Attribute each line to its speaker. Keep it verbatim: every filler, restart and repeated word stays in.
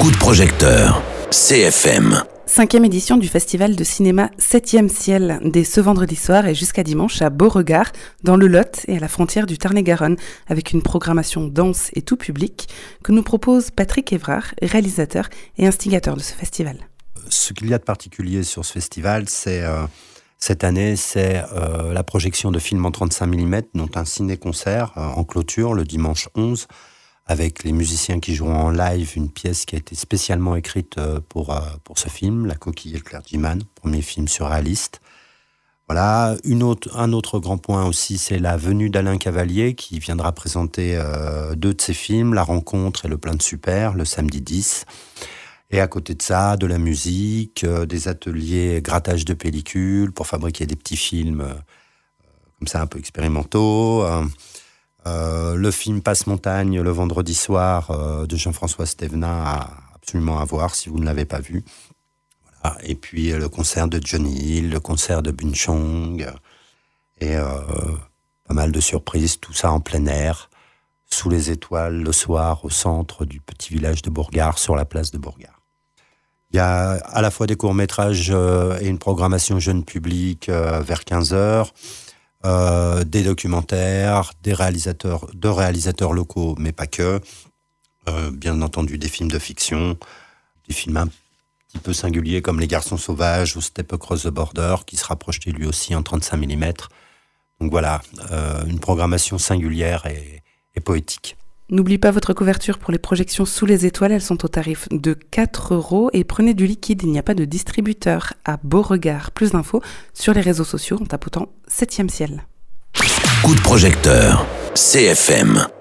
Speaker 1: Coup de projecteur, C F M.
Speaker 2: Cinquième édition du festival de cinéma Septième Ciel, dès ce vendredi soir et jusqu'à dimanche à Beauregard, dans le Lot et à la frontière du Tarn-et-Garonne, avec une programmation dense et tout public que nous propose Patrick Évrard, réalisateur et instigateur de ce festival.
Speaker 3: Ce qu'il y a de particulier sur ce festival, c'est euh, cette année, c'est euh, la projection de films en trente-cinq millimètres, dont un ciné-concert euh, en clôture le dimanche onze, avec les musiciens qui joueront en live une pièce qui a été spécialement écrite pour, pour ce film, La Coquille et le Clergyman, premier film surréaliste. Voilà, une autre, un autre grand point aussi, c'est la venue d'Alain Cavalier, qui viendra présenter euh, deux de ses films, La Rencontre et Le Plein de Super, le samedi dix. Et à côté de ça, de la musique, euh, des ateliers grattage de pellicules pour fabriquer des petits films euh, comme ça un peu expérimentaux. Euh, Euh, le film Passe-Montagne, le vendredi soir, euh, de Jean-François Stévenin, à absolument à voir si vous ne l'avez pas vu. Voilà. Et puis euh, le concert de Johnny Hill, le concert de Bun Chong, et euh, pas mal de surprises, tout ça en plein air, sous les étoiles, le soir, au centre du petit village de Beauregard, sur la place de Beauregard. Il y a à la fois des courts-métrages euh, et une programmation jeune public euh, vers quinze heures, Euh, des documentaires, des réalisateurs, de réalisateurs locaux, mais pas que. Euh, bien entendu, des films de fiction, des films un petit peu singuliers comme Les Garçons Sauvages ou Step Across the Border, qui sera projeté lui aussi en trente-cinq millimètres. Donc voilà, euh, une programmation singulière et, et poétique.
Speaker 2: N'oubliez pas votre couverture pour les projections sous les étoiles, elles sont au tarif de quatre euros et prenez du liquide, il n'y a pas de distributeur à Beauregard. Plus d'infos sur les réseaux sociaux en tapotant Septième Ciel.
Speaker 1: Coup de projecteur, C F M.